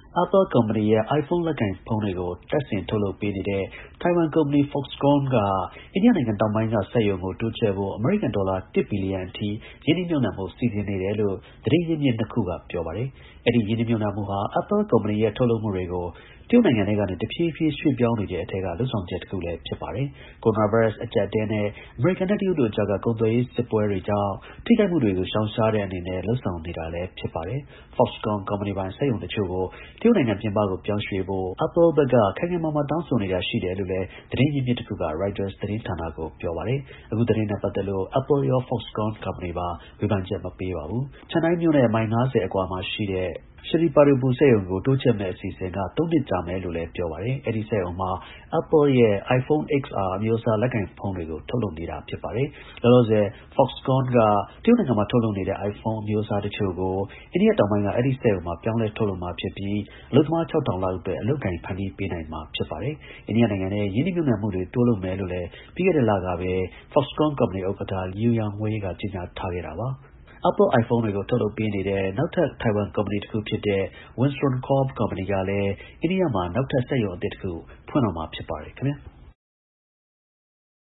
Apple ကုမ္ပဏီရဲ့ iPhone လက်ကိုင်ဖုန်းတွေကို တပ်ဆင်ထုတ်လုပ်ပေးနေတဲ့ ထိုင်ဝမ်ကုမ္ပဏီ Foxconn က အိန္ဒိယနိုင်ငံတောင်ပိုင်းက စက်ရုံကို တိုးချဲ့ဖို့ အမေရိကန်ဒေါ်လာ 1 ဘီလီယံအထိ ရင်းနှီးမြှုပ်နှံဖို့ စီစဉ်နေတယ်လို့ သတင်းရင်းမြစ် 2 ခုက ပြောပါတယ်။ အဲဒီ ရင်းနှီးမြှုပ်နှံမှုဟာ Apple ကုမ္ပဏီရဲ့ ထုတ်လုပ်မှုတွေကို တရုတ်နိုင်ငံထဲကနေ တဖြည်းဖြည်း ရွှေ့ပြောင်းနေတဲ့အထဲက လုပ်ဆောင်ချက်တစ်ခုလည်း ဖြစ်ပါတယ်။ ကိုရိုနာဗိုင်းရပ်စ် အကျပ်အတည်းနဲ့ အမေရိကန်နဲ့ တရုတ်တို့အကြားက ကုန်သွယ်ရေးစစ်ပွဲတွေကြောင့် ထိခိုက်မှုတွေကို ရှောင်ရှားတဲ့အနေနဲ့ လုပ်ဆောင်နေတာလည်း ဖြစ်ပါတယ်။ Foxconn ကုမ္ပဏီပိုင် စက်ရုံတချို့ကို တရုတ်နိုင်ငံပြင်ပကို ပြောင်းရွှေ့ဖို့ Apple ဘက်က ခိုင်ခိုင်မာမာ တောင်းဆိုနေတာ ရှိတယ်လို့လည်း သတင်းရင်းမြစ်တစ်ခုက ရိုက်တာသတင်းဌာနကို ပြောပါတယ်။ အခုသတင်းနဲ့ပတ်သက်လို့ Apple ရော Foxconn ကုမ္ပဏီပါ ဝေဖန်ချက် မပေးပါဘူး။ Chennai မြို့နဲ့ မိုင် ၅၀ အကွာမှာရှိတဲ့ Sripuradu စက်ရုံကို တိုးချဲ့မယ့် အစီအစဉ်က ၃ နှစ်ကြာမယ်လို့လည်း ပြောပါတယ်။ အဲဒီ စက်ရုံမှာ Apple ရဲ့ iPhone XR အမျိုးအစား လက်ကိုင်ဖုန်းတွေကို ထုတ်လုပ်နေတာ ဖြစ်ပါတယ်။ လောလောဆယ် Foxconn က တရုတ်နိုင်ငံမှာ ထုတ်လုပ်နေတဲ့ iPhone အမျိုးအစားတချို့ကို အိန္ဒိယတောင်ပိုင်းက အဲဒီ စက်ရုံမှာ ပြောင်းလဲ ထုတ်လုပ်မှာဖြစ်ပြီး အလုပ်သမား ၆,၀၀၀ လောက်အတွက် အလုပ်အကိုင် ဖန်တီးပေးနိုင်မှာ ဖြစ်ပါတယ်။ အိန္ဒိယနိုင်ငံနဲ့ ရင်းနှီးမြှုပ်နှံမှုတွေ တိုးလုပ်မယ်လို့လည်း ပြီးခဲ့တဲ့လကပဲ Foxconn ကုမ္ပဏီ ဥက္ကဋ္ဌ Liu Yangwei က ကြေညာထားခဲ့တာပါ။ Apple iPhone တွေကို ထုတ်လုပ်ပေးနေတဲ့ နောက်ထပ် ထိုင်ဝမ်ကုမ္ပဏီတစ်ခုဖြစ်တဲ့ Wistron Corp ကုမ္ပဏီကလည်း အိန္ဒိယမှာ နောက်ထပ် စက်ရုံအသစ်တစ်ခု ဖွင့်တော့မှာ ဖြစ်ပါတယ် ခင်ဗျာ။